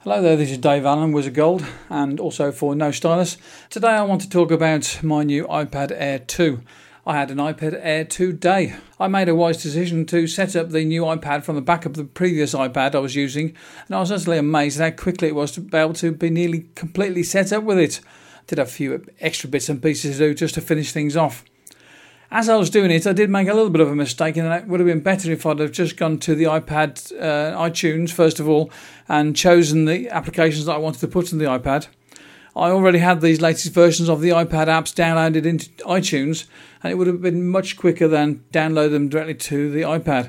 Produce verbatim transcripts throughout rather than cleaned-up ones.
Hello there, this is Dave Allen, Wizard Gold, and also for No Stylus. Today I want to talk about my new iPad Air two. I had an iPad Air two day. I made a wise decision to set up the new iPad from the back of the previous iPad I was using, and I was utterly amazed at how quickly it was to be able to be nearly completely set up with it. I did have a few extra bits and pieces to do just to finish things off. As I was doing it, I did make a little bit of a mistake, and it would have been better if I'd have just gone to the iPad uh, iTunes first of all and chosen the applications that I wanted to put on the iPad. I already had these latest versions of the iPad apps downloaded into iTunes, and it would have been much quicker than download them directly to the iPad.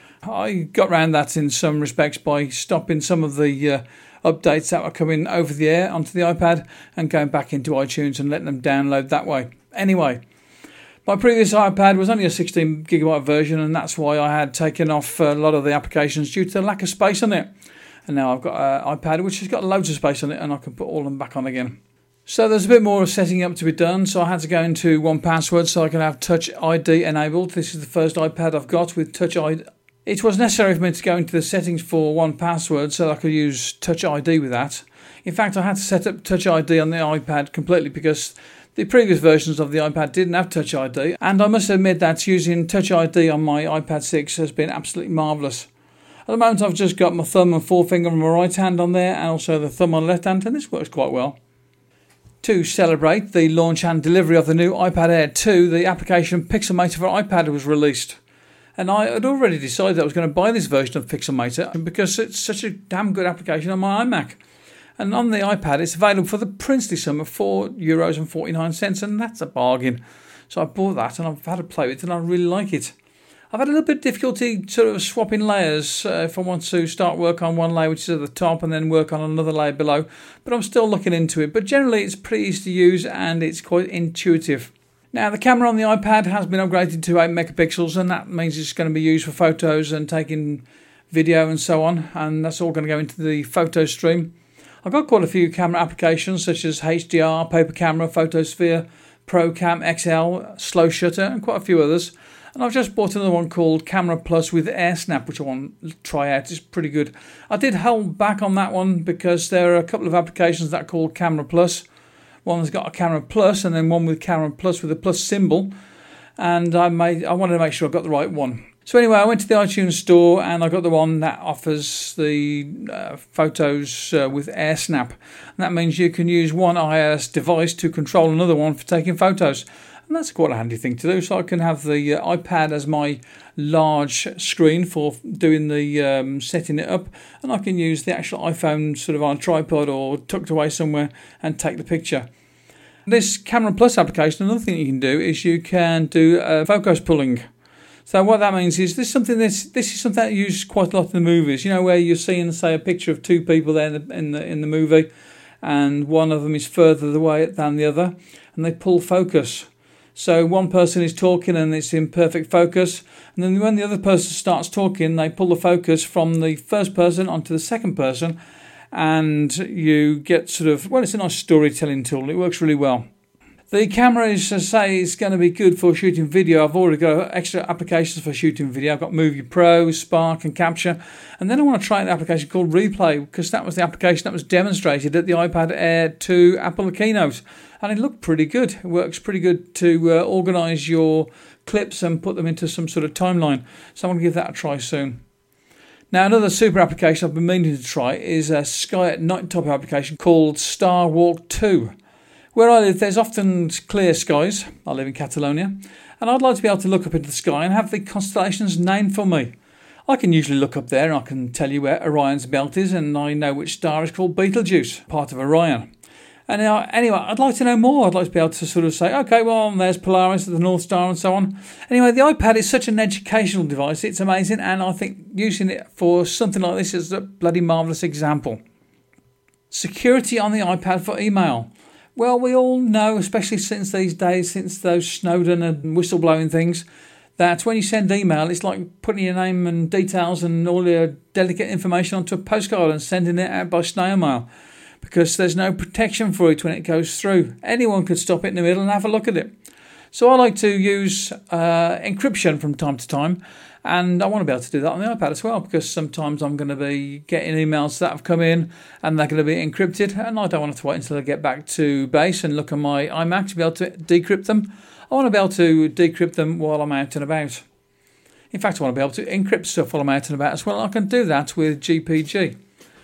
I got around that in some respects by stopping some of the uh, updates that were coming over the air onto the iPad and going back into iTunes and letting them download that way. Anyway, my previous iPad was only a sixteen gigabyte version, and that's why I had taken off a lot of the applications due to the lack of space on it. And now I've got an iPad which has got loads of space on it, and I can put all of them back on again. So there's a bit more of setting up to be done, so I had to go into one password so I can have Touch I D enabled. This is the first iPad I've got with Touch I D. It was necessary for me to go into the settings for one password so I could use Touch I D with that. In fact, I had to set up Touch I D on the iPad completely because the previous versions of the iPad didn't have Touch I D, and I must admit that using Touch I D on my iPad six has been absolutely marvellous. At the moment I've just got my thumb and forefinger on my right hand on there, and also the thumb on the left hand, and this works quite well. To celebrate the launch and delivery of the new iPad Air two, the application Pixelmator for iPad was released. And I had already decided I was going to buy this version of Pixelmator because it's such a damn good application on my iMac. And on the iPad, it's available for the princely sum of four euros and forty-nine cents, and that's a bargain. So I bought that, and I've had a play with it, and I really like it. I've had a little bit of difficulty sort of swapping layers uh, if I want to start work on one layer, which is at the top, and then work on another layer below. But I'm still looking into it. But generally, it's pretty easy to use, and it's quite intuitive. Now, the camera on the iPad has been upgraded to eight megapixels, and that means it's going to be used for photos and taking video and so on. And that's all going to go into the photo stream. I've got quite a few camera applications such as H D R, Paper Camera, Photosphere, ProCam, X L, Slow Shutter, and quite a few others. And I've just bought another one called Camera Plus with AirSnap, which I want to try out. It's pretty good. I did hold back on that one because there are a couple of applications that are called Camera Plus. One's got a Camera Plus, and then one with Camera Plus with a plus symbol. And I made I wanted to make sure I got the right one. So anyway, I went to the iTunes store and I got the one that offers the uh, photos uh, with AirSnap. And that means you can use one iOS device to control another one for taking photos. And that's quite a handy thing to do. So I can have the uh, iPad as my large screen for doing the um, setting it up. And I can use the actual iPhone sort of on a tripod or tucked away somewhere and take the picture. This Camera Plus application, another thing you can do is you can do uh, focus pulling. So what that means is this is something this this is something that you use quite a lot in the movies. You know, where you're seeing, say, a picture of two people there in the in the, in the movie, and one of them is further away than the other, and they pull focus. So one person is talking and it's in perfect focus, and then when the other person starts talking, they pull the focus from the first person onto the second person, and you get sort of, well, it's a nice storytelling tool. It works really well. The camera is, as I say, is going to be good for shooting video. I've already got extra applications for shooting video. I've got Movie Pro, Spark and Capture. And then I want to try an application called Replay, because that was the application that was demonstrated at the iPad Air two Apple keynote. And it looked pretty good. It works pretty good to uh, organise your clips and put them into some sort of timeline. So I'm going to give that a try soon. Now, another super application I've been meaning to try is a Sky at Night type application called Star Walk two. Where I live, there's often clear skies. I live in Catalonia. And I'd like to be able to look up into the sky and have the constellations named for me. I can usually look up there and I can tell you where Orion's belt is, and I know which star is called Betelgeuse, part of Orion. And uh, anyway, I'd like to know more. I'd like to be able to sort of say, OK, well, there's Polaris, the North Star and so on. Anyway, the iPad is such an educational device. It's amazing. And I think using it for something like this is a bloody marvellous example. Security on the iPad for email. Well, we all know, especially since these days, since those Snowden and whistleblowing things, that when you send email, it's like putting your name and details and all your delicate information onto a postcard and sending it out by snail mail, because there's no protection for it when it goes through. Anyone could stop it in the middle and have a look at it. So I like to use uh, encryption from time to time, and I want to be able to do that on the iPad as well, because sometimes I'm going to be getting emails that have come in and they're going to be encrypted, and I don't want to wait until I get back to base and look at my iMac to be able to decrypt them. I want to be able to decrypt them while I'm out and about. In fact, I want to be able to encrypt stuff while I'm out and about as well. I can do that with G P G.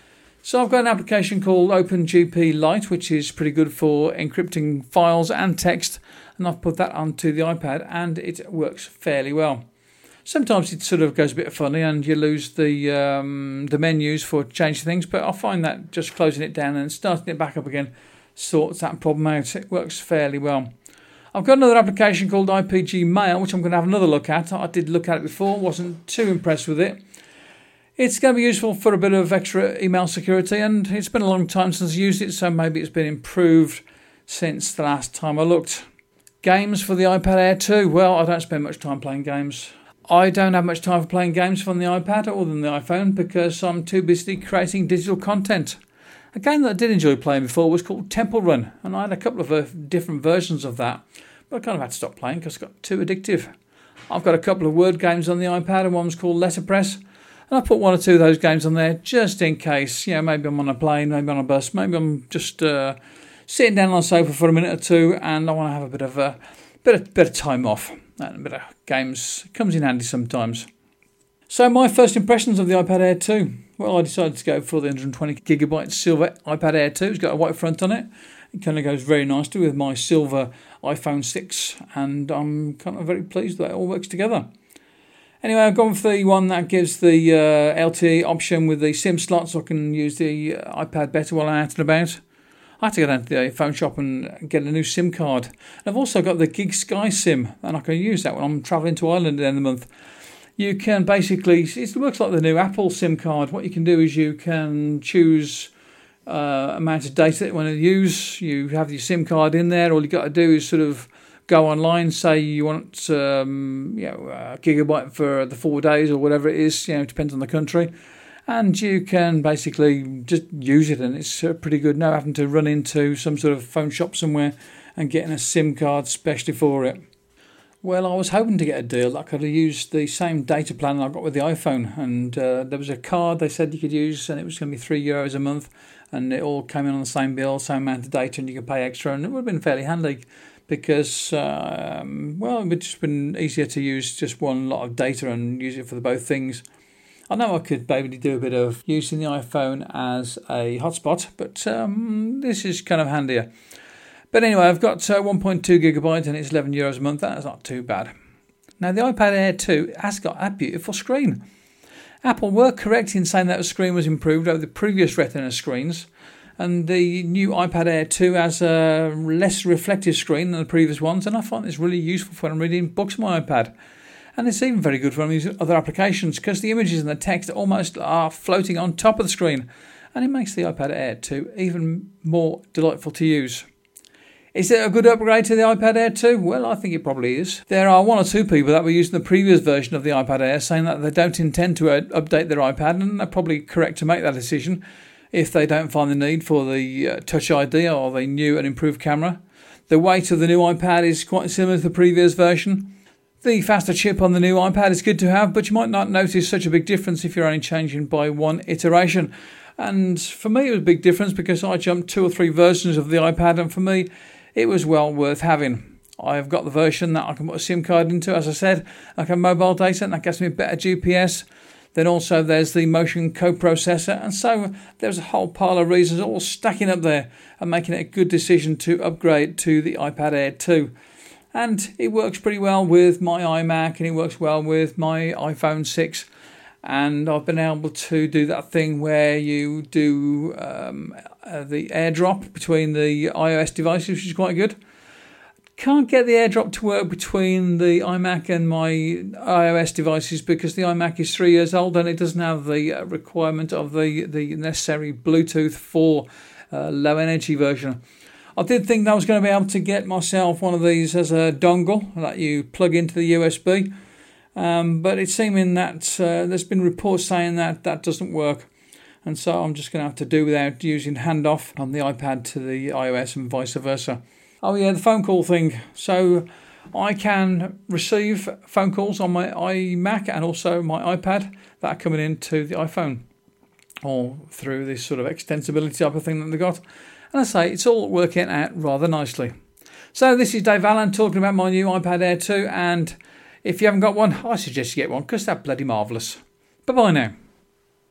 So I've got an application called OpenGP Lite, which is pretty good for encrypting files and text, and I've put that onto the iPad and it works fairly well. Sometimes it sort of goes a bit funny and you lose the um, the menus for changing things, but I find that just closing it down and starting it back up again sorts that problem out. It works fairly well. I've got another application called I P G Mail, which I'm going to have another look at. I did look at it before, wasn't too impressed with it. It's going to be useful for a bit of extra email security, and it's been a long time since I used it, so maybe it's been improved since the last time I looked. Games for the iPad Air two. Well, I don't spend much time playing games. I don't have much time for playing games from the iPad or than the iPhone because I'm too busy creating digital content. A game that I did enjoy playing before was called Temple Run, and I had a couple of uh, different versions of that, but I kind of had to stop playing because it got too addictive. I've got a couple of word games on the iPad, and one's called Letterpress. And I put one or two of those games on there just in case, you know, maybe I'm on a plane, maybe on a bus, maybe I'm just uh, sitting down on a sofa for a minute or two and I want to have a bit of a bit of, bit of time off. And a bit of games comes in handy sometimes. So my first impressions of the iPad Air two. Well, I decided to go for the one hundred twenty gigabyte silver iPad Air two. It's got a white front on it. It kind of goes very nicely with my silver iPhone six, and I'm kind of very pleased that it all works together. Anyway, I've gone for the one that gives the uh, L T E option with the SIM slot, so I can use the uh, iPad better while I'm out and about. I had to go down to the phone shop and get a new SIM card. And I've also got the Gig Sky SIM, and I can use that when I'm travelling to Ireland at the end of the month. You can basically, it looks like the new Apple SIM card. What you can do is you can choose uh, amount of data that you want to use. You have your SIM card in there. All you got to do is sort of go online, say you want um, you know, a gigabyte for the four days or whatever it is, you know, it depends on the country. And you can basically just use it, and it's pretty good now having to run into some sort of phone shop somewhere and getting a SIM card specially for it. Well, I was hoping to get a deal that I could have used the same data plan I got with the iPhone, and uh, there was a card they said you could use, and it was going to be three euros a month, and it all came in on the same bill, same amount of data, and you could pay extra, and it would have been fairly handy. Because, um, well, it would just been easier to use just one lot of data and use it for the both things. I know I could maybe do a bit of using the iPhone as a hotspot, but um, this is kind of handier. But anyway, I've got uh, one point two gigabytes and it's eleven euros a month. That's not too bad. Now, the iPad Air two has got a beautiful screen. Apple were correct in saying that the screen was improved over the previous Retina screens. And the new iPad Air two has a less reflective screen than the previous ones, and I find this really useful when I'm reading books on my iPad. And it's even very good for these other applications because the images and the text almost are floating on top of the screen, and it makes the iPad Air two even more delightful to use. Is it a good upgrade to the iPad Air two? Well, I think it probably is. There are one or two people that were using the previous version of the iPad Air saying that they don't intend to uh, update their iPad, and they're probably correct to make that decision if they don't find the need for the uh, Touch I D or the new and improved camera. The weight of the new iPad is quite similar to the previous version. The faster chip on the new iPad is good to have, but you might not notice such a big difference if you're only changing by one iteration. And for me it was a big difference because I jumped two or three versions of the iPad, and for me it was well worth having. I've got the version that I can put a SIM card into, as I said, like a mobile data, and that gets me better G P S. Then also there's the Motion coprocessor, and so there's a whole pile of reasons all stacking up there and making it a good decision to upgrade to the iPad Air two. And it works pretty well with my iMac, and it works well with my iPhone six. And I've been able to do that thing where you do um, uh, the AirDrop between the iOS devices, which is quite good. Can't get the AirDrop to work between the iMac and my iOS devices because the iMac is three years old and it doesn't have the requirement of the, the necessary Bluetooth four uh, low energy version. I did think that I was going to be able to get myself one of these as a dongle that you plug into the U S B, um, but it's seeming that uh, there's been reports saying that that doesn't work, and so I'm just going to have to do without using handoff on the iPad to the iOS and vice versa. Oh yeah, the phone call thing. So I can receive phone calls on my iMac and also my iPad that are coming into the iPhone, or through this sort of extensibility type of thing that they've got. And I say, it's all working out rather nicely. So this is Dave Allen talking about my new iPad Air two, and if you haven't got one, I suggest you get one because they're bloody marvellous. Bye-bye now.